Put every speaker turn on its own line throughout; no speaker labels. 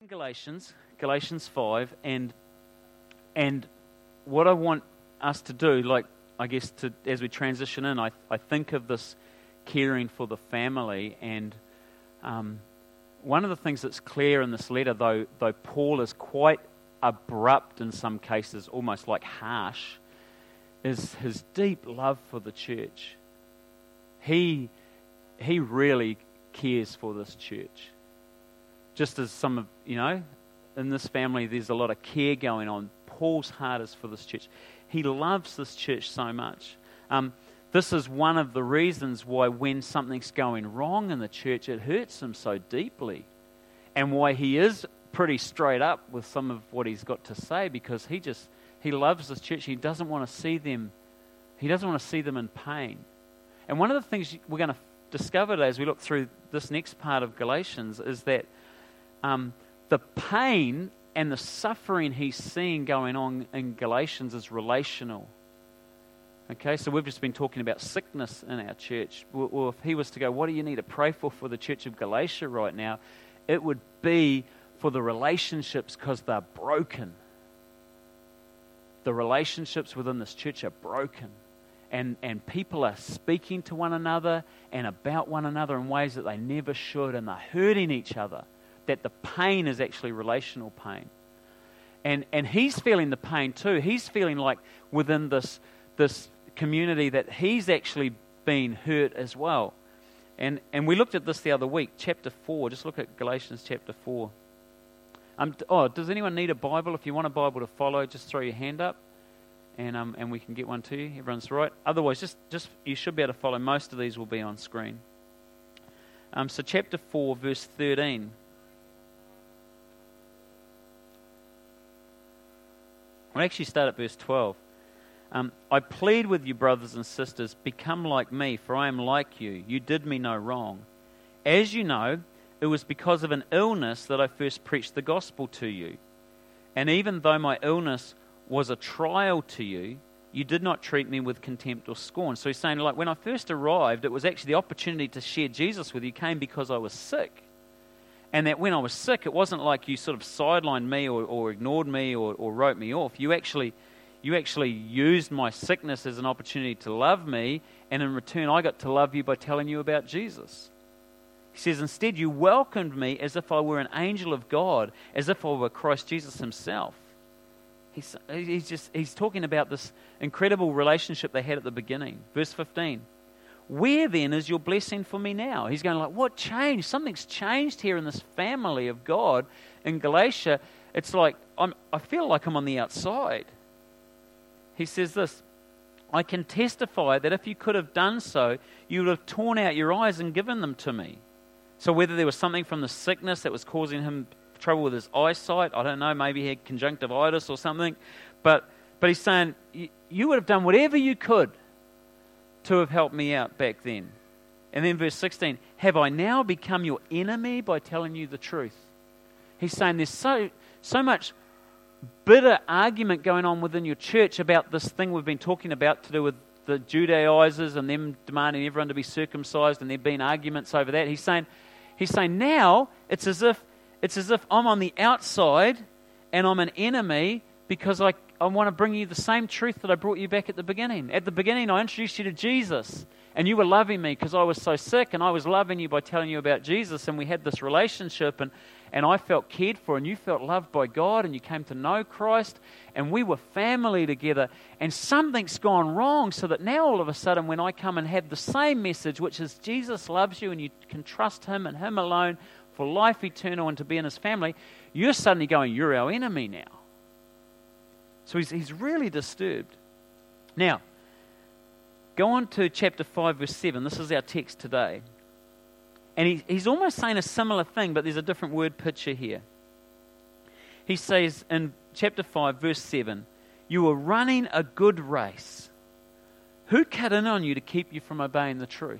Galatians 5, and what I want us to do, as we transition in, I think of this caring for the family, and one of the things that's clear in this letter, though Paul is quite abrupt in some cases, almost like harsh, is his deep love for the church. He really cares for this church. Just as some of, in this family there's a lot of care going on, Paul's heart is for this church. He loves this church so much. This is one of the reasons why when something's going wrong in the church, it hurts him so deeply. And why he is pretty straight up with some of what he's got to say, because he loves this church. He doesn't want to see them in pain. And one of the things we're going to discover today as we look through this next part of Galatians is that the pain and the suffering he's seeing going on in Galatians is relational. Okay, so we've just been talking about sickness in our church. Well, if he was to go, what do you need to pray for the church of Galatia right now? It would be for the relationships, because they're broken. The relationships within this church are broken. And people are speaking to one another and about one another in ways that they never should, and they're hurting each other. That the pain is actually relational pain. And he's feeling the pain too. He's feeling like within this community that he's actually been hurt as well. And we looked at this the other week, chapter 4. Just look at Galatians chapter 4. Does anyone need a Bible? If you want a Bible to follow, just throw your hand up, and we can get one to you. Everyone's right. Otherwise, just you should be able to follow. Most of these will be on screen. So chapter 4, verse 13. We'll actually start at verse 12. I plead with you, brothers and sisters, become like me, for I am like you. You did me no wrong. As you know, it was because of an illness that I first preached the gospel to you. And even though my illness was a trial to you, you did not treat me with contempt or scorn. So he's saying, like, when I first arrived, it was actually the opportunity to share Jesus with you came because I was sick. And that when I was sick, it wasn't like you sort of sidelined me or ignored me or wrote me off. You actually used my sickness as an opportunity to love me, and in return I got to love you by telling you about Jesus. He says, instead you welcomed me as if I were an angel of God, as if I were Christ Jesus himself. He's talking about this incredible relationship they had at the beginning. Verse 15. Where then is your blessing for me now? He's going like, what changed? Something's changed here in this family of God in Galatia. It's like, I feel like I'm on the outside. He says this, I can testify that if you could have done so, you would have torn out your eyes and given them to me. So whether there was something from the sickness that was causing him trouble with his eyesight, I don't know, maybe he had conjunctivitis or something, but he's saying, you would have done whatever you could to have helped me out back then. And then verse 16, have I now become your enemy by telling you the truth? He's saying there's so much bitter argument going on within your church about this thing we've been talking about to do with the Judaizers and them demanding everyone to be circumcised, and there been arguments over that. He's saying now it's as if I'm on the outside and I'm an enemy because I want to bring you the same truth that I brought you back at the beginning. At the beginning, I introduced you to Jesus, and you were loving me because I was so sick, and I was loving you by telling you about Jesus, and we had this relationship, and I felt cared for, and you felt loved by God, and you came to know Christ, and we were family together, and something's gone wrong, so that now all of a sudden when I come and have the same message, which is Jesus loves you, and you can trust him and him alone for life eternal and to be in his family, you're suddenly going, you're our enemy now. So he's really disturbed. Now, go on to chapter 5, verse 7. This is our text today. And he's almost saying a similar thing, but there's a different word picture here. He says in chapter 5, verse 7, you are running a good race. Who cut in on you to keep you from obeying the truth?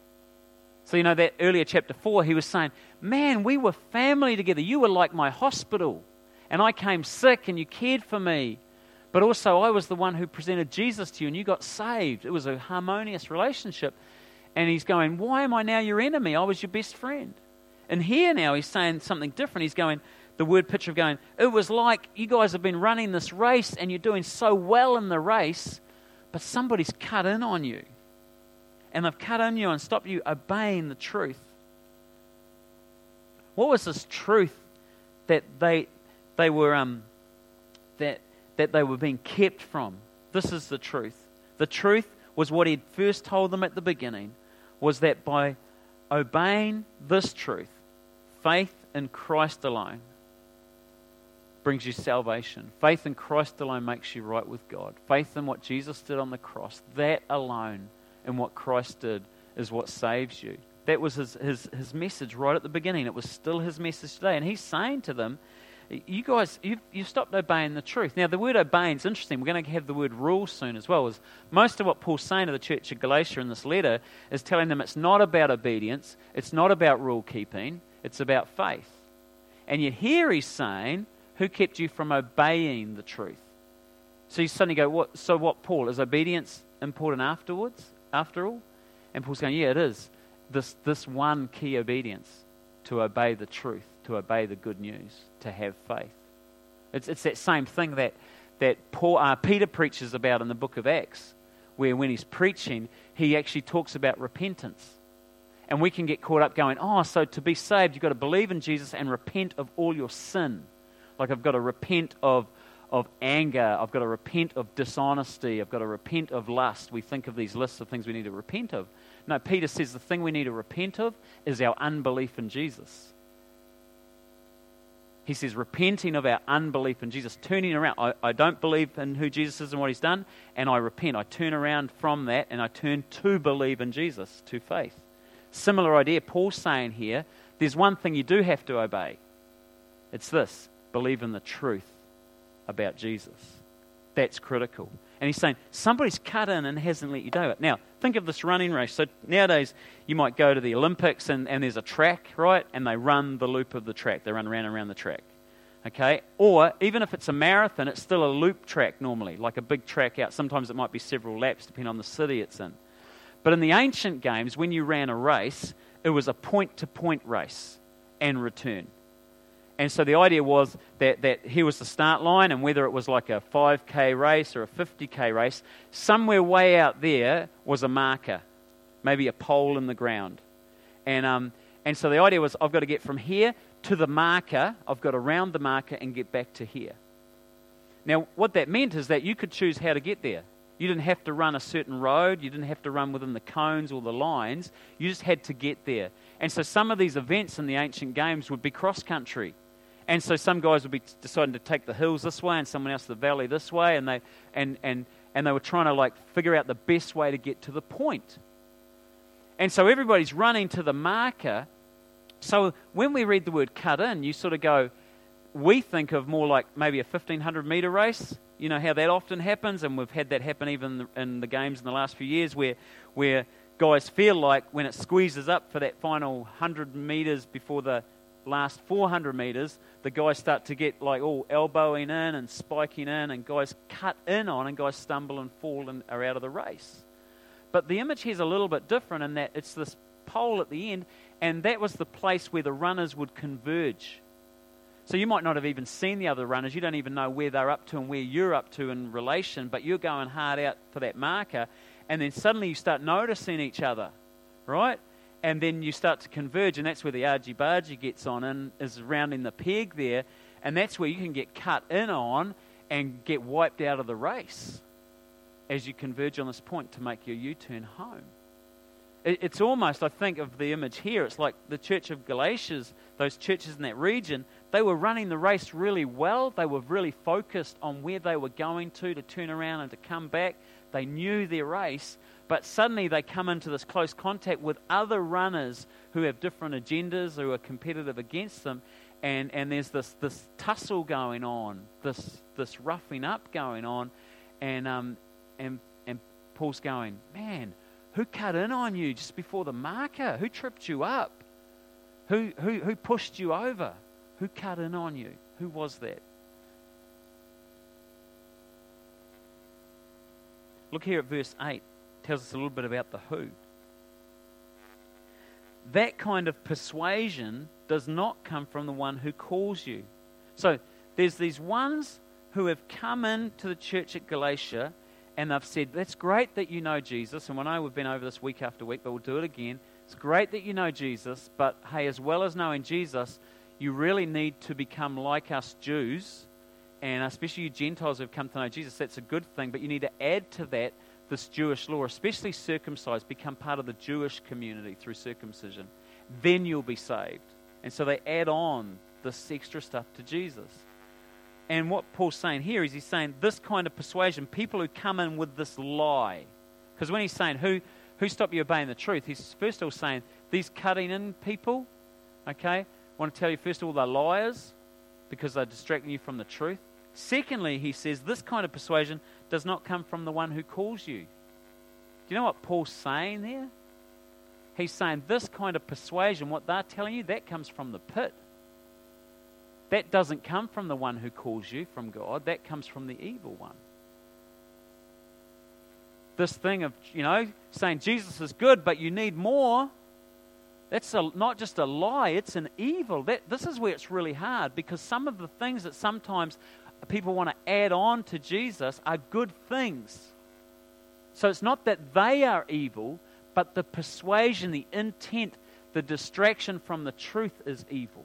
So that earlier chapter 4, he was saying, man, we were family together. You were like my hospital. And I came sick and you cared for me. But also I was the one who presented Jesus to you and you got saved. It was a harmonious relationship. And he's going, why am I now your enemy? I was your best friend. And here now he's saying something different. He's going, the word picture of going, it was like you guys have been running this race and you're doing so well in the race, but somebody's cut in on you. And they've cut in you and stopped you obeying the truth. What was this truth that they were being kept from? This is the truth. The truth was what he'd first told them at the beginning, was that by obeying this truth, faith in Christ alone brings you salvation. Faith in Christ alone makes you right with God. Faith in what Jesus did on the cross, that alone and what Christ did is what saves you. That was his message right at the beginning. It was still his message today. And he's saying to them, you guys, you've stopped obeying the truth. Now, the word obeying is interesting. We're going to have the word rule soon as well. Most of what Paul's saying to the church of Galatia in this letter is telling them it's not about obedience, it's not about rule keeping, it's about faith. And yet here he's saying, who kept you from obeying the truth? So you suddenly go, what, Paul? Is obedience important after all? And Paul's going, yeah, it is. This one key obedience, to obey the truth, to obey the good news, to have faith. It's that same thing that Peter preaches about in the book of Acts, where when he's preaching, he actually talks about repentance. And we can get caught up going, so to be saved, you've got to believe in Jesus and repent of all your sin. Like I've got to repent of anger, I've got to repent of dishonesty, I've got to repent of lust. We think of these lists of things we need to repent of. No, Peter says the thing we need to repent of is our unbelief in Jesus. He says repenting of our unbelief in Jesus, turning around. I don't believe in who Jesus is and what he's done, and I repent. I turn around from that and I turn to believe in Jesus, to faith. Similar idea, Paul's saying here, there's one thing you do have to obey. It's this, believe in the truth about Jesus. That's critical. And he's saying, somebody's cut in and hasn't let you do it. Now, think of this running race. So nowadays, you might go to the Olympics and there's a track, right? And they run the loop of the track. They run around the track. Okay? Or, even if it's a marathon, it's still a loop track normally, like a big track out. Sometimes it might be several laps, depending on the city it's in. But in the ancient games, when you ran a race, it was a point-to-point race and return. And so the idea was that here was the start line, and whether it was like a 5K race or a 50K race, somewhere way out there was a marker, maybe a pole in the ground. And so the idea was, I've got to get from here to the marker, I've got to round the marker and get back to here. Now, what that meant is that you could choose how to get there. You didn't have to run a certain road, you didn't have to run within the cones or the lines, you just had to get there. And so some of these events in the ancient games would be cross-country. And so some guys would be deciding to take the hills this way and someone else the valley this way, and they were trying to figure out the best way to get to the point. And so everybody's running to the marker. So when we read the word cut in, you sort of go, we think of more like maybe a 1,500 metre race. You know how that often happens, and we've had that happen even in the games in the last few years where guys feel like when it squeezes up for that final 100 metres before the last 400 metres, the guys start to get all elbowing in and spiking in, and guys cut in on, and guys stumble and fall and are out of the race. But the image here is a little bit different in that it's this pole at the end, and that was the place where the runners would converge. So you might not have even seen the other runners, you don't even know where they're up to and where you're up to in relation, but you're going hard out for that marker, and then suddenly you start noticing each other, right? And then you start to converge, and that's where the argy-bargy gets on and is rounding the peg there, and that's where you can get cut in on and get wiped out of the race as you converge on this point to make your U-turn home. It's almost, I think, of the image here, it's like the church of Galatia, those churches in that region, they were running the race really well. They were really focused on where they were going to turn around and to come back. They knew their race, but suddenly they come into this close contact with other runners who have different agendas, who are competitive against them, and there's this tussle going on, this roughing up going on, and Paul's going, man, who cut in on you just before the marker? Who tripped you up? Who pushed you over? Who cut in on you? Who was that? Look here at verse 8. It tells us a little bit about the who. That kind of persuasion does not come from the one who calls you. So there's these ones who have come into the church at Galatia and they've said, that's great that you know Jesus. And I know we've been over this week after week, but we'll do it again. It's great that you know Jesus, but hey, as well as knowing Jesus, you really need to become like us Jews, and especially you Gentiles who have come to know Jesus. That's a good thing, but you need to add to that this Jewish law, especially circumcised, become part of the Jewish community through circumcision. Then you'll be saved. And so they add on this extra stuff to Jesus. And what Paul's saying here is he's saying this kind of persuasion, people who come in with this lie. Because when he's saying, who stopped you obeying the truth? He's first of all saying, these cutting in people, okay, I want to tell you first of all they're liars because they're distracting you from the truth. Secondly, he says, this kind of persuasion does not come from the one who calls you. Do you know what Paul's saying there? He's saying this kind of persuasion, what they're telling you, that comes from the pit. That doesn't come from the one who calls you, from God. That comes from the evil one. This thing of, saying Jesus is good, but you need more, that's not just a lie, it's an evil. This is where it's really hard, because some of the things that sometimes people want to add on to Jesus are good things. So it's not that they are evil, but the persuasion, the intent, the distraction from the truth is evil.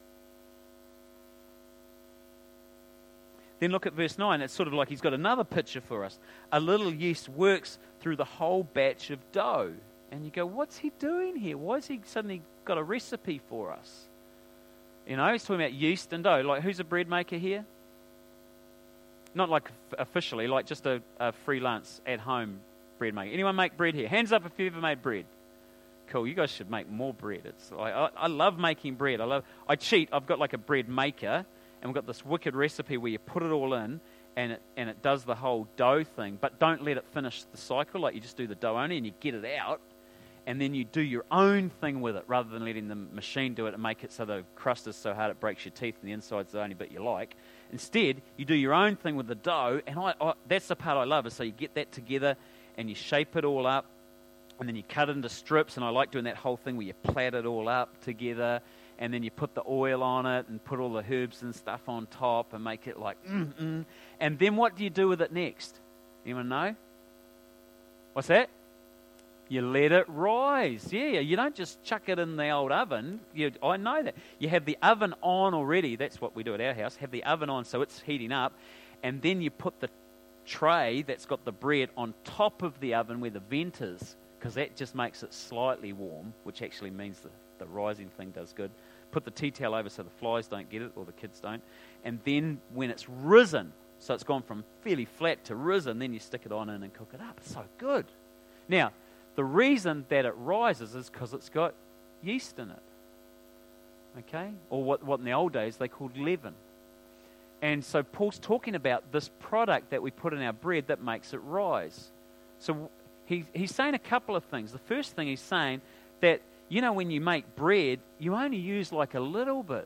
Then look at verse 9. It's sort of like he's got another picture for us. A little yeast works through the whole batch of dough. And you go, what's he doing here? Why has he suddenly got a recipe for us? He's talking about yeast and dough. Like, who's a bread maker here? Not like officially, like just a freelance at-home bread maker. Anyone make bread here? Hands up if you've ever made bread. Cool, you guys should make more bread. It's like, I love making bread. I cheat. I've got like a bread maker, and we've got this wicked recipe where you put it all in, and it does the whole dough thing, but don't let it finish the cycle. Like, you just do the dough only, and you get it out, and then you do your own thing with it, rather than letting the machine do it and make it so the crust is so hard it breaks your teeth, and the inside's the only bit you like. Instead, you do your own thing with the dough, and that's the part I love, is so you get that together, and you shape it all up, and then you cut it into strips, and I like doing that whole thing where you plait it all up together, and then you put the oil on it and put all the herbs and stuff on top and make it like, And then what do you do with it next? Anyone know? What's that? You let it rise. Yeah, you don't just chuck it in the old oven. I know that. You have the oven on already. That's what we do at our house. Have the oven on so it's heating up. And then you put the tray that's got the bread on top of the oven where the vent is, because that just makes it slightly warm, which actually means the rising thing does good. Put the tea towel over so the flies don't get it, or the kids don't. And then when it's risen, so it's gone from fairly flat to risen, then you stick it on in and cook it up. It's so good. Now, the reason that it rises is because it's got yeast in it. Okay? Or what in the old days they called leaven. And so Paul's talking about this product that we put in our bread that makes it rise. So he's saying a couple of things. The first thing he's saying that, when you make bread, you only use like a little bit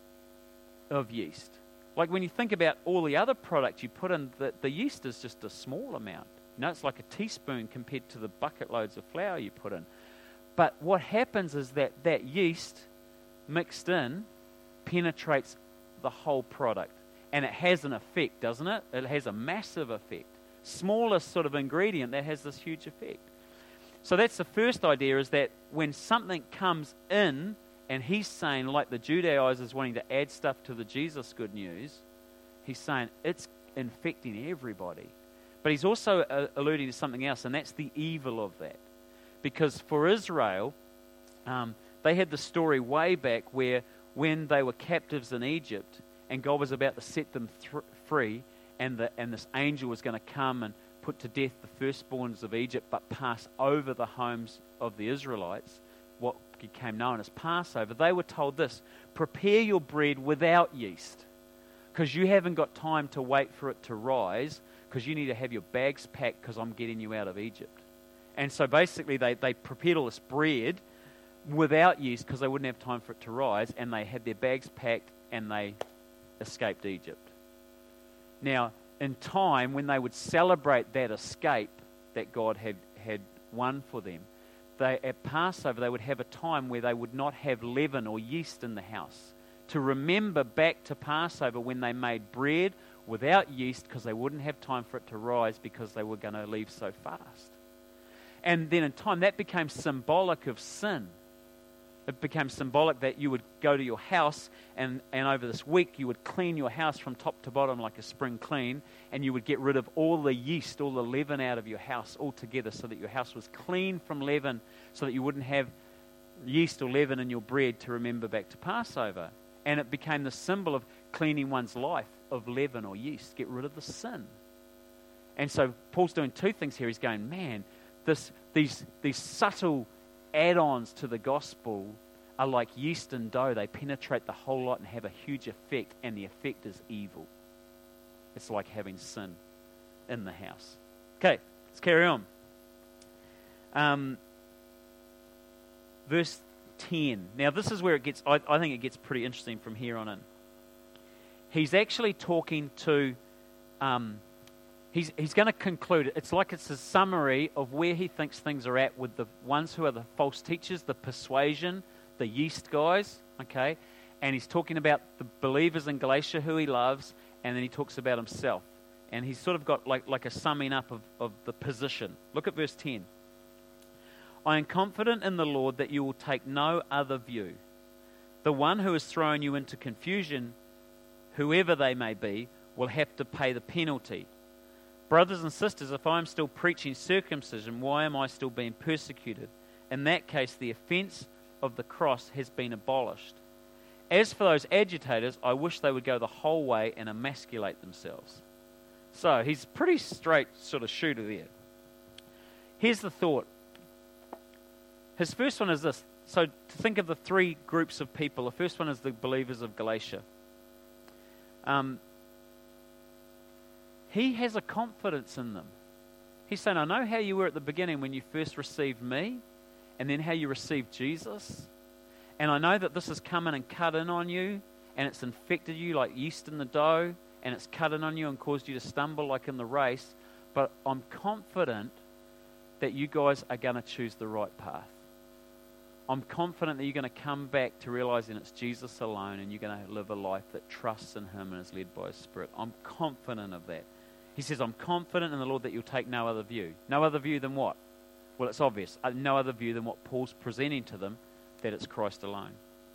of yeast. Like when you think about all the other products you put in, the yeast is just a small amount. It's like a teaspoon compared to the bucket loads of flour you put in. But what happens is that yeast mixed in penetrates the whole product. And it has an effect, doesn't it? It has a massive effect. Smallest sort of ingredient that has this huge effect. So that's the first idea, is that when something comes in, and he's saying, like the Judaizers wanting to add stuff to the Jesus good news, he's saying it's infecting everybody. But he's also alluding to something else, and that's the evil of that. Because for Israel, they had the story way back where when they were captives in Egypt, and God was about to set them free, and this angel was going to come and put to death the firstborns of Egypt, but pass over the homes of the Israelites, what became known as Passover. They were told this: prepare your bread without yeast, because you haven't got time to wait for it to rise, because you need to have your bags packed, because I'm getting you out of Egypt. And so basically they prepared all this bread without yeast because they wouldn't have time for it to rise, and they had their bags packed and they escaped Egypt. Now, in time, when they would celebrate that escape that God had won for them, at Passover they would have a time where they would not have leaven or yeast in the house to remember back to Passover when they made bread without yeast because they wouldn't have time for it to rise because they were going to leave so fast. And then in time, that became symbolic of sin. It became symbolic that you would go to your house and over this week you would clean your house from top to bottom like a spring clean, and you would get rid of all the yeast, all the leaven out of your house altogether so that your house was clean from leaven, so that you wouldn't have yeast or leaven in your bread to remember back to Passover. And it became the symbol of cleaning one's life of leaven or yeast, get rid of the sin. And so Paul's doing two things here. He's going, man, these subtle add-ons to the gospel are like yeast and dough. They penetrate the whole lot and have a huge effect, and the effect is evil. It's like having sin in the house. Okay, let's carry on. Verse 10. Now this is where it gets, I think it gets pretty interesting from here on in. He's actually talking to, he's going to conclude, it's like it's a summary of where he thinks things are at with the ones who are the false teachers, the persuasion, the yeast guys, okay? And he's talking about the believers in Galatia who he loves, and then he talks about himself. And he's sort of got like a summing up of the position. Look at verse 10. I am confident in the Lord that you will take no other view. The one who has thrown you into confusion, whoever they may be, will have to pay the penalty. Brothers and sisters, if I am still preaching circumcision, why am I still being persecuted? In that case, the offense of the cross has been abolished. As for those agitators, I wish they would go the whole way and emasculate themselves. So, he's pretty straight sort of shooter there. Here's the thought. His first one is this. So, to think of the three groups of people, the first one is the believers of Galatia. He has a confidence in them. He's saying, I know how you were at the beginning when you first received me, and then how you received Jesus. And I know that this has come in and cut in on you, and it's infected you like yeast in the dough, and it's cut in on you and caused you to stumble like in the race. But I'm confident that you guys are going to choose the right path. I'm confident that you're going to come back to realizing it's Jesus alone, and you're going to live a life that trusts in Him and is led by His Spirit. I'm confident of that. He says, I'm confident in the Lord that you'll take no other view. No other view than what? Well, it's obvious. No other view than what Paul's presenting to them, that it's Christ alone.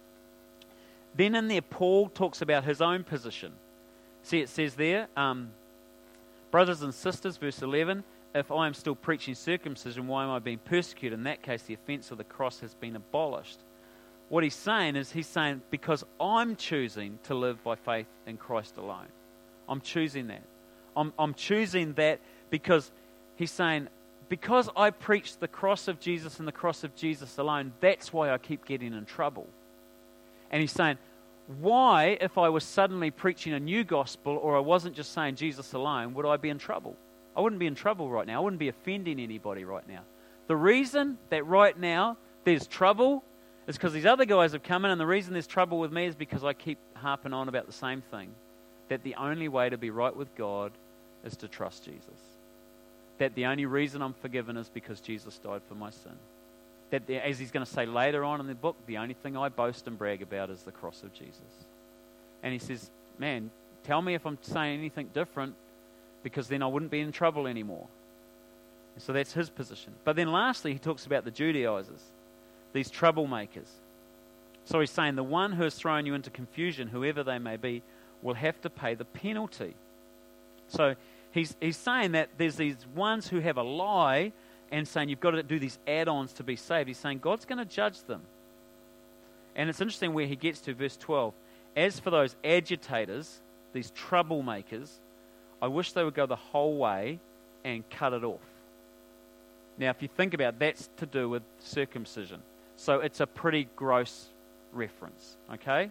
Then in there, Paul talks about his own position. See, it says there, brothers and sisters, verse 11, if I am still preaching circumcision, why am I being persecuted? In that case, the offense of the cross has been abolished. What he's saying is, because I'm choosing to live by faith in Christ alone. I'm choosing that. I'm choosing that because he's saying, because I preach the cross of Jesus and the cross of Jesus alone, that's why I keep getting in trouble. And he's saying, why, if I was suddenly preaching a new gospel, or I wasn't just saying Jesus alone, would I be in trouble? I wouldn't be in trouble right now. I wouldn't be offending anybody right now. The reason that right now there's trouble is because these other guys have come in, and the reason there's trouble with me is because I keep harping on about the same thing, that the only way to be right with God is to trust Jesus. That the only reason I'm forgiven is because Jesus died for my sin. That, as he's going to say later on in the book, the only thing I boast and brag about is the cross of Jesus. And he says, man, tell me if I'm saying anything different, because then I wouldn't be in trouble anymore. And so that's his position. But then lastly, he talks about the Judaizers, these troublemakers. So he's saying the one who has thrown you into confusion, whoever they may be, will have to pay the penalty. So he's saying that there's these ones who have a lie and saying you've got to do these add-ons to be saved. He's saying God's going to judge them. And it's interesting where he gets to verse 12. As for those agitators, these troublemakers, I wish they would go the whole way and cut it off. Now, if you think about it, that's to do with circumcision. So it's a pretty gross reference, okay?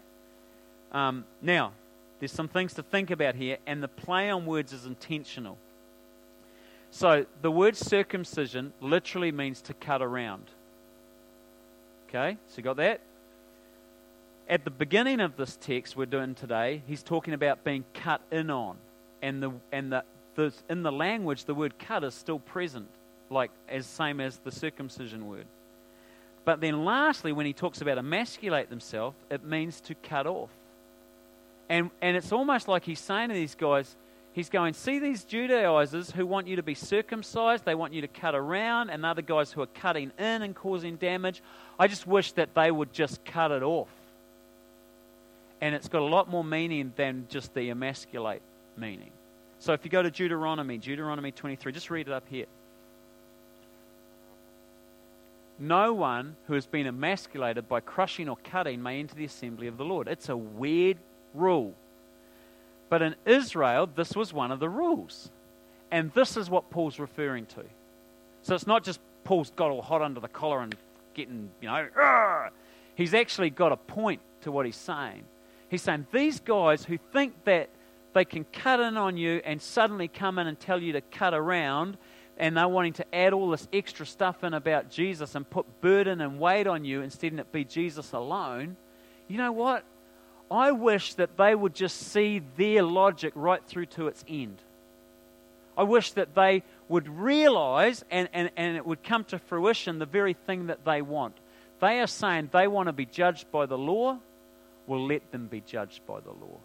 Now, there's some things to think about here, and the play on words is intentional. So the word circumcision literally means to cut around. Okay, so you got that? At the beginning of this text we're doing today, he's talking about being cut in on. And in the language, the word cut is still present, like as same as the circumcision word. But then lastly, when he talks about emasculate themselves, it means to cut off. And it's almost like he's saying to these guys, he's going, see these Judaizers who want you to be circumcised, they want you to cut around, and other guys who are cutting in and causing damage. I just wish that they would just cut it off. And it's got a lot more meaning than just the emasculate meaning. So if you go to Deuteronomy 23, just read it up here. No one who has been emasculated by crushing or cutting may enter the assembly of the Lord. It's a weird rule. But in Israel, this was one of the rules. And this is what Paul's referring to. So it's not just Paul's got all hot under the collar and getting, Argh! He's actually got a point to what he's saying. He's saying these guys who think that they can cut in on you and suddenly come in and tell you to cut around, and they're wanting to add all this extra stuff in about Jesus and put burden and weight on you instead of it be Jesus alone, you know what? I wish that they would just see their logic right through to its end. I wish that they would realize and it would come to fruition the very thing that they want. They are saying they want to be judged by the law. Well, let them be judged by the law.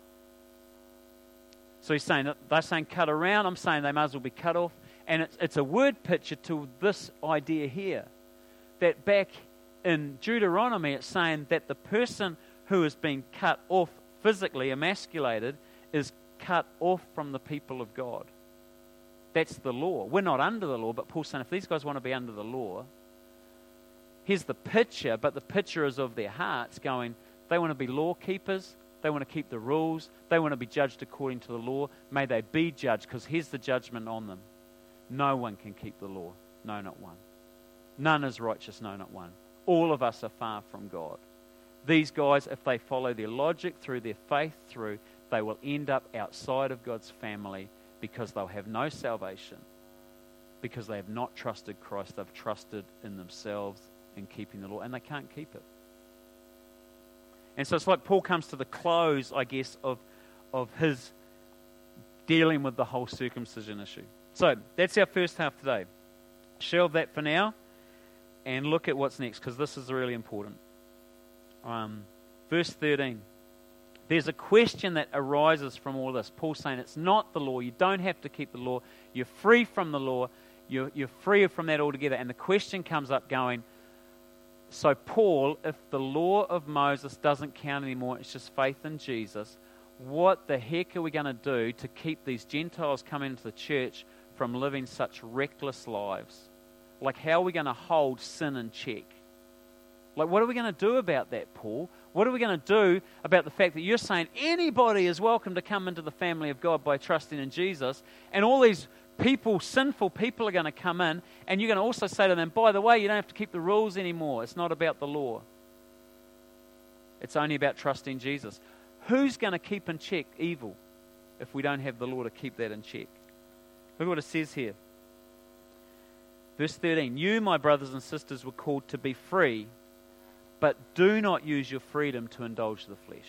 So he's saying, they're saying cut around. I'm saying they might as well be cut off. And it's a word picture to this idea here. That back in Deuteronomy, it's saying that the person who is being cut off physically, emasculated, is cut off from the people of God. That's the law. We're not under the law, but Paul's saying if these guys want to be under the law, here's the picture, but the picture is of their hearts going, they want to be law keepers, they want to keep the rules, they want to be judged according to the law. May they be judged, because here's the judgment on them. No one can keep the law. No, not one. None is righteous, no, not one. All of us are far from God. These guys, if they follow their logic through, their faith through, they will end up outside of God's family because they'll have no salvation, because they have not trusted Christ. They've trusted in themselves in keeping the law, and they can't keep it. And so it's like Paul comes to the close, I guess, of his dealing with the whole circumcision issue. So that's our first half today. Shelve that for now and look at what's next, because this is really important. Verse 13. There's a question that arises from all this. Paul's saying it's not the law. You don't have to keep the law. You're free from the law. You're free from that altogether. And the question comes up going, so Paul, if the law of Moses doesn't count anymore, it's just faith in Jesus, what the heck are we going to do to keep these Gentiles coming into the church from living such reckless lives? Like, how are we going to hold sin in check? Like, what are we going to do about that, Paul? What are we going to do about the fact that you're saying anybody is welcome to come into the family of God by trusting in Jesus, and all these people, sinful people, are going to come in, and you're going to also say to them, by the way, you don't have to keep the rules anymore. It's not about the law. It's only about trusting Jesus. Who's going to keep in check evil if we don't have the law to keep that in check? Look what it says here. Verse 13, you, my brothers and sisters, were called to be free, but do not use your freedom to indulge the flesh.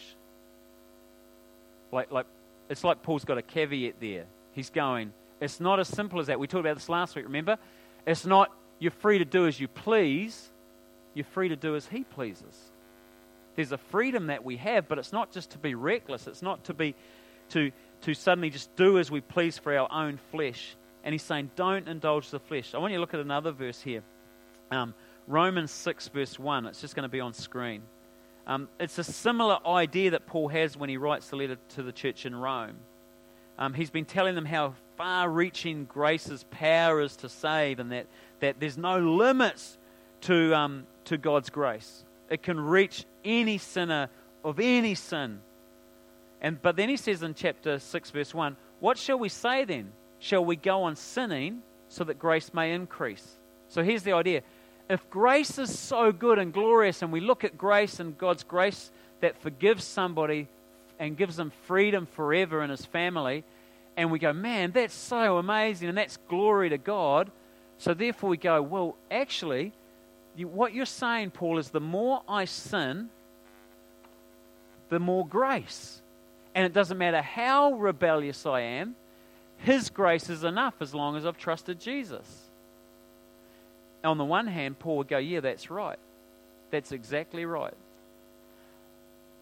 It's like Paul's got a caveat there. He's going, it's not as simple as that. We talked about this last week, remember? It's not you're free to do as you please. You're free to do as he pleases. There's a freedom that we have, but it's not just to be reckless. It's not to be to suddenly just do as we please for our own flesh. And he's saying, don't indulge the flesh. I want you to look at another verse here. Romans 6 verse 1. It's just going to be on screen. It's a similar idea that Paul has when he writes the letter to the church in Rome. He's been telling them how far-reaching grace's power is to save, and that there's no limits to God's grace. It can reach any sinner of any sin. But then he says in chapter 6 verse 1, what shall we say then? Shall we go on sinning so that grace may increase? So here's the idea. If grace is so good and glorious, and we look at grace and God's grace that forgives somebody and gives them freedom forever in his family, and we go, man, that's so amazing and that's glory to God. So therefore we go, well, actually, what you're saying, Paul, is the more I sin, the more grace. And it doesn't matter how rebellious I am, his grace is enough as long as I've trusted Jesus. On the one hand, Paul would go, yeah, that's right. That's exactly right.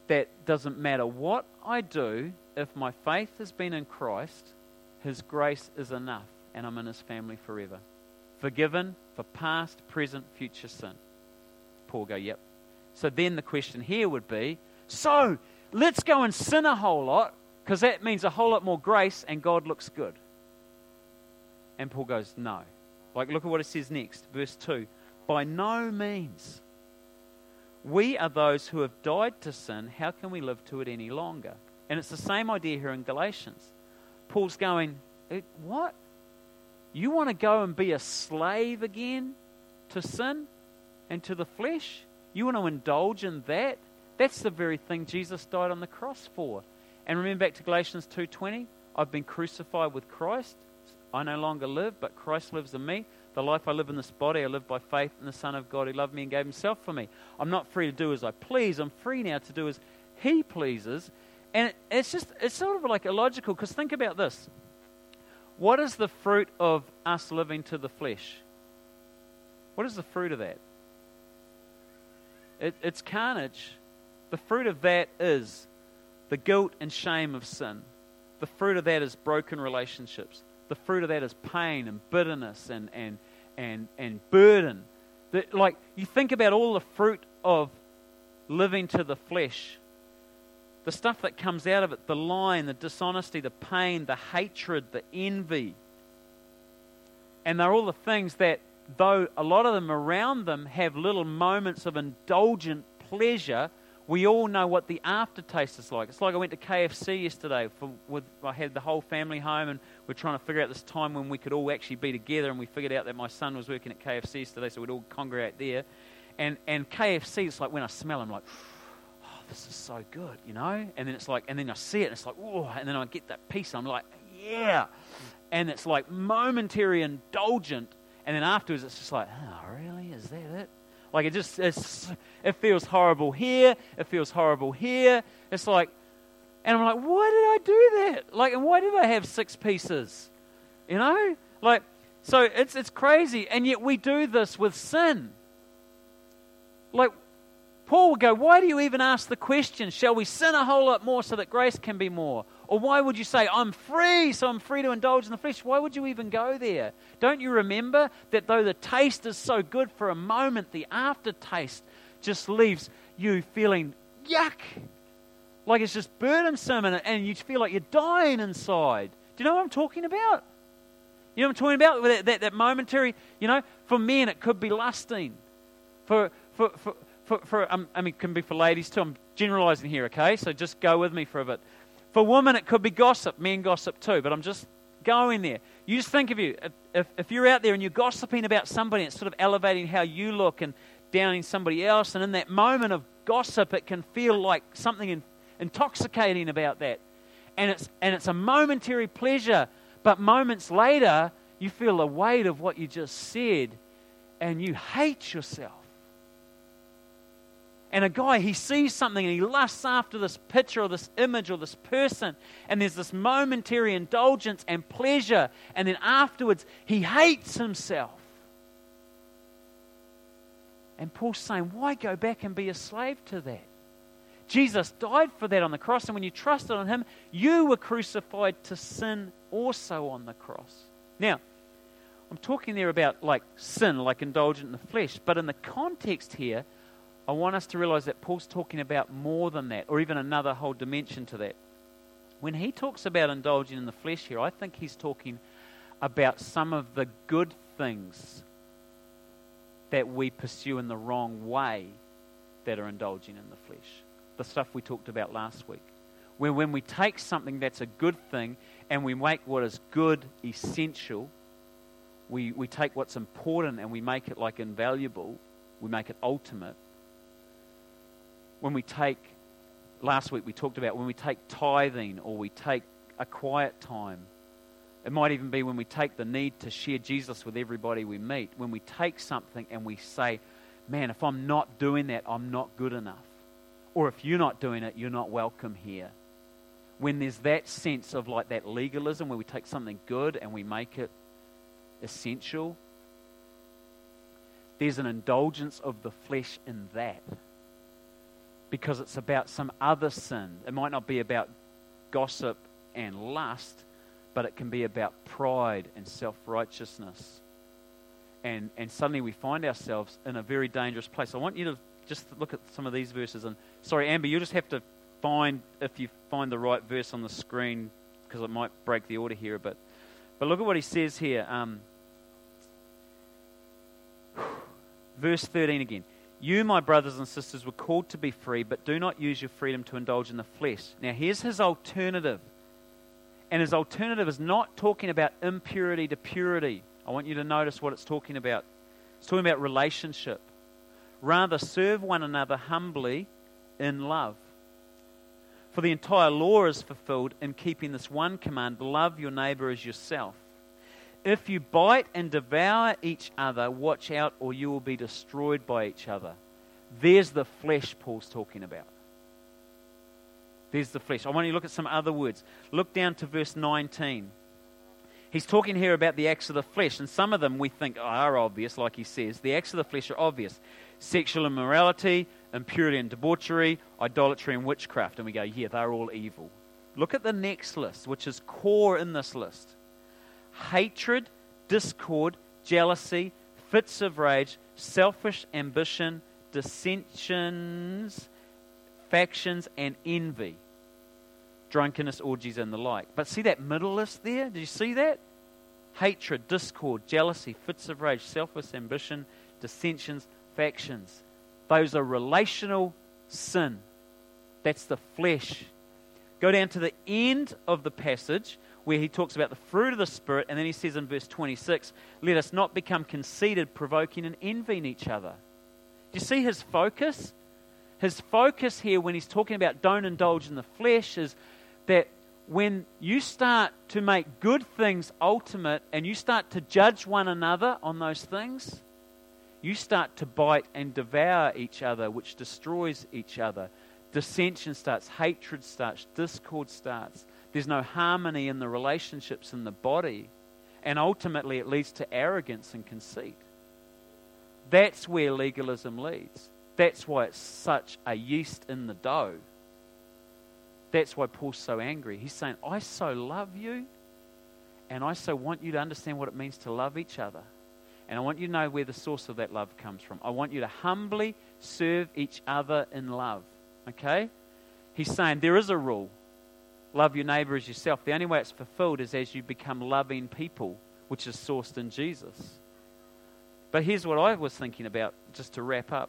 that doesn't matter what I do, if my faith has been in Christ, His grace is enough, and I'm in His family forever. Forgiven for past, present, future sin. Paul go, yep. So then the question here would be, so let's go and sin a whole lot, because that means a whole lot more grace and God looks good. And Paul goes, no. Like, look at what it says next, verse 2. By no means. We are those who have died to sin. How can we live to it any longer? And it's the same idea here in Galatians. Paul's going, what? You want to go and be a slave again to sin and to the flesh? You want to indulge in that? That's the very thing Jesus died on the cross for. And remember back to Galatians 2:20, I've been crucified with Christ. I no longer live, but Christ lives in me. The life I live in this body, I live by faith in the Son of God who loved me and gave Himself for me. I'm not free to do as I please. I'm free now to do as He pleases. And it's sort of like illogical, because think about this. What is the fruit of us living to the flesh? What is the fruit of that? It's carnage. The fruit of that is the guilt and shame of sin. The fruit of that is broken relationships. The fruit of that is pain and bitterness and burden. Like, you think about all the fruit of living to the flesh. The stuff that comes out of it, the lying, the dishonesty, the pain, the hatred, the envy. And they're all the things that, though a lot of them around them have little moments of indulgent pleasure, we all know what the aftertaste is like. It's like I went to KFC yesterday. I had the whole family home, and we're trying to figure out this time when we could all actually be together, and we figured out that my son was working at KFC yesterday, so we'd all congregate there. And KFC, it's like when I smell them, like, oh, this is so good, you know? And then it's like, and then I see it, and it's like, oh, and then I get that piece, and I'm like, yeah. And it's like momentary indulgent, and then afterwards it's just like, oh, really? Is that it? Like, it feels horrible here, it feels horrible here. It's like, and I'm like, why did I do that? Like, and why did I have 6 pieces? You know? Like, so it's crazy, and yet we do this with sin. Like, Paul would go, why do you even ask the question, shall we sin a whole lot more so that grace can be more? Or why would you say, I'm free, so I'm free to indulge in the flesh? Why would you even go there? Don't you remember that though the taste is so good for a moment, the aftertaste just leaves you feeling yuck. Like it's just burdensome, and you feel like you're dying inside. Do you know what I'm talking about? You know what I'm talking about? That momentary, you know, for men it could be lusting. I mean, it can be for ladies too. I'm generalizing here, okay? So just go with me for a bit. For women, it could be gossip. Men gossip too, but I'm just going there. You just think of you. If you're out there and you're gossiping about somebody, it's sort of elevating how you look and downing somebody else, and in that moment of gossip, it can feel like something intoxicating about that. And it's a momentary pleasure, but moments later, you feel the weight of what you just said, and you hate yourself. And a guy, he sees something and he lusts after this picture or this image or this person, and there's this momentary indulgence and pleasure, and then afterwards he hates himself. And Paul's saying, why go back and be a slave to that? Jesus died for that on the cross, and when you trusted on Him, you were crucified to sin also on the cross. Now, I'm talking there about like sin, like indulgent in the flesh, but in the context here, I want us to realize that Paul's talking about more than that, or even another whole dimension to that. When he talks about indulging in the flesh here, I think he's talking about some of the good things that we pursue in the wrong way that are indulging in the flesh. The stuff we talked about last week. When we take something that's a good thing and we make what is good essential, we take what's important and we make it like invaluable, we make it ultimate. When we take, last week we talked about when we take tithing or we take a quiet time. It might even be when we take the need to share Jesus with everybody we meet. When we take something and we say, man, if I'm not doing that, I'm not good enough. Or if you're not doing it, you're not welcome here. When there's that sense of like that legalism where we take something good and we make it essential, there's an indulgence of the flesh in that. because it's about some other sin. It might not be about gossip and lust, but it can be about pride and self-righteousness. And suddenly we find ourselves in a very dangerous place. I want you to just look at some of these verses. And sorry, Amber, you just have to find, if you find the right verse on the screen, because it might break the order here a bit. But look at what he says here. Verse 13 again. You, my brothers and sisters, were called to be free, but do not use your freedom to indulge in the flesh. Now, here's his alternative. And his alternative is not talking about impurity to purity. I want you to notice what it's talking about. It's talking about relationship. Rather, serve one another humbly in love. For the entire law is fulfilled in keeping this one command: love your neighbor as yourself. If you bite and devour each other, watch out, or you will be destroyed by each other. There's the flesh Paul's talking about. There's the flesh. I want you to look at some other words. Look down to verse 19. He's talking here about the acts of the flesh, and some of them we think are obvious, like he says. The acts of the flesh are obvious. Sexual immorality, impurity and debauchery, idolatry and witchcraft. And we go, yeah, they're all evil. Look at the next list, which is core in this list. Hatred, discord, jealousy, fits of rage, selfish ambition, dissensions, factions, and envy. Drunkenness, orgies, and the like. But see that middle list there? Did you see that? Hatred, discord, jealousy, fits of rage, selfish ambition, dissensions, factions. Those are relational sin. That's the flesh. Go down to the end of the passage where he talks about the fruit of the Spirit, and then he says in verse 26, let us not become conceited, provoking and envying each other. Do you see his focus? His focus here when he's talking about don't indulge in the flesh is that when you start to make good things ultimate and you start to judge one another on those things, you start to bite and devour each other, which destroys each other. Dissension starts, hatred starts, discord starts. There's no harmony in the relationships in the body, and ultimately it leads to arrogance and conceit. That's where legalism leads. That's why it's such a yeast in the dough. That's why Paul's so angry. He's saying, I so love you, and I so want you to understand what it means to love each other. And I want you to know where the source of that love comes from. I want you to humbly serve each other in love. Okay? He's saying there is a rule. Love your neighbor as yourself. The only way it's fulfilled is as you become loving people, which is sourced in Jesus. But here's what I was thinking about, just to wrap up.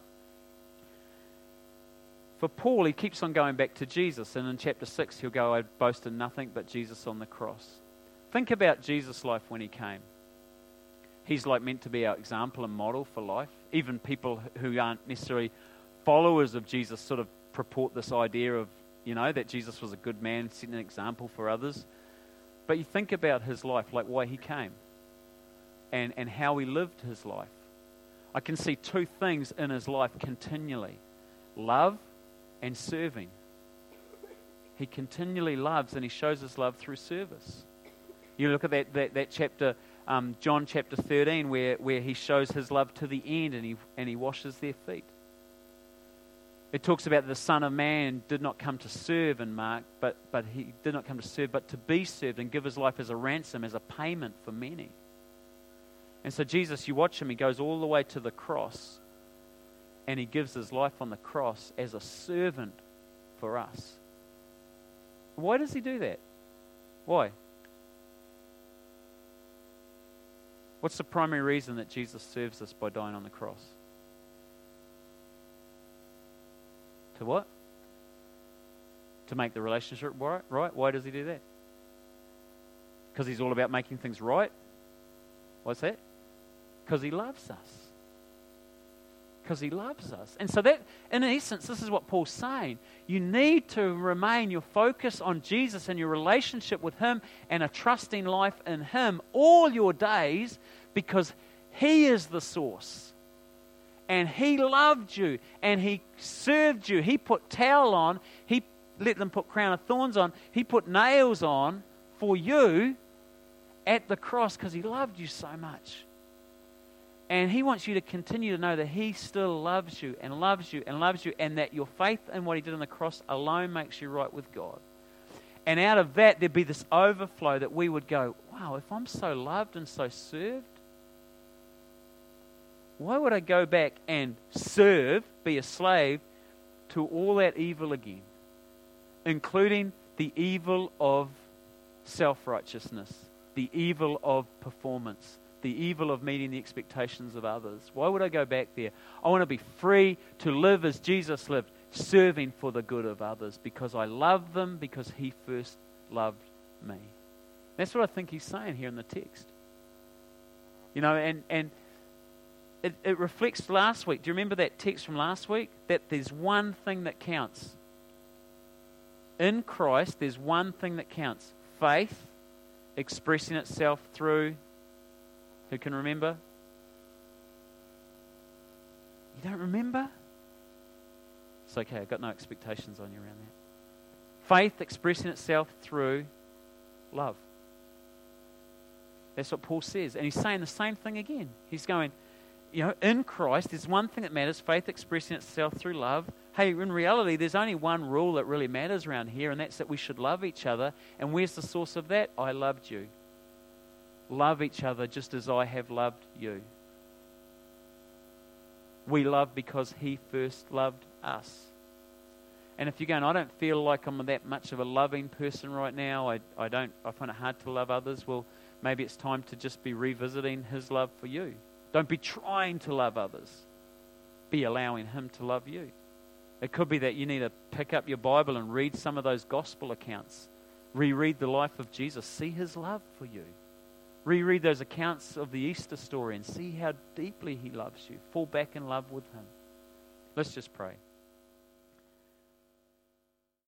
For Paul, he keeps on going back to Jesus, and in chapter 6 he'll go, I boast in nothing but Jesus on the cross. Think about Jesus' life when he came. He's like meant to be our example and model for life. Even people who aren't necessarily followers of Jesus sort of purport this idea of, that Jesus was a good man, setting an example for others. But you think about his life, like why he came and how he lived his life. I can see two things in his life continually: love and serving. He continually loves, and he shows his love through service. You look at that chapter, John chapter 13, where he shows his love to the end, and he washes their feet. It talks about the Son of Man did not come to serve in Mark, but he did not come to serve, but to be served and give his life as a ransom, as a payment for many. And so Jesus, you watch him, he goes all the way to the cross, and he gives his life on the cross as a servant for us. Why does he do that? Why? What's the primary reason that Jesus serves us by dying on the cross? To what? To make the relationship right? Why does he do that? Because he's all about making things right? What's that? Because he loves us. Because he loves us. And so that, in essence, this is what Paul's saying. You need to remain your focus on Jesus and your relationship with him and a trusting life in him all your days, because he is the source. And he loved you, and he served you. He put towel on. He let them put crown of thorns on. He put nails on for you at the cross because he loved you so much. And He wants you to continue to know that He still loves you and loves you and loves you, and that your faith in what He did on the cross alone makes you right with God. And out of that, there'd be this overflow that we would go, wow, if I'm so loved and so served, why would I go back and serve, be a slave to all that evil again, including the evil of self-righteousness, the evil of performance, the evil of meeting the expectations of others? Why would I go back there? I want to be free to live as Jesus lived, serving for the good of others, because I love them, because He first loved me. That's what I think He's saying here in the text. You know, and it reflects last week. Do you remember that text from last week? That there's one thing that counts. In Christ, there's one thing that counts. Faith expressing itself through, who can remember? You don't remember? It's okay, I've got no expectations on you around that. Faith expressing itself through love. That's what Paul says. And he's saying the same thing again. He's going, you know, in Christ, there's one thing that matters, faith expressing itself through love. Hey, in reality, there's only one rule that really matters around here, and that's that we should love each other. And where's the source of that? I loved you. Love each other just as I have loved you. We love because He first loved us. And if you're going, I don't feel like I'm that much of a loving person right now, I find it hard to love others, well, maybe it's time to just be revisiting His love for you. Don't be trying to love others. Be allowing Him to love you. It could be that you need to pick up your Bible and read some of those gospel accounts. Reread the life of Jesus. See His love for you. Reread those accounts of the Easter story and see how deeply He loves you. Fall back in love with Him. Let's just pray.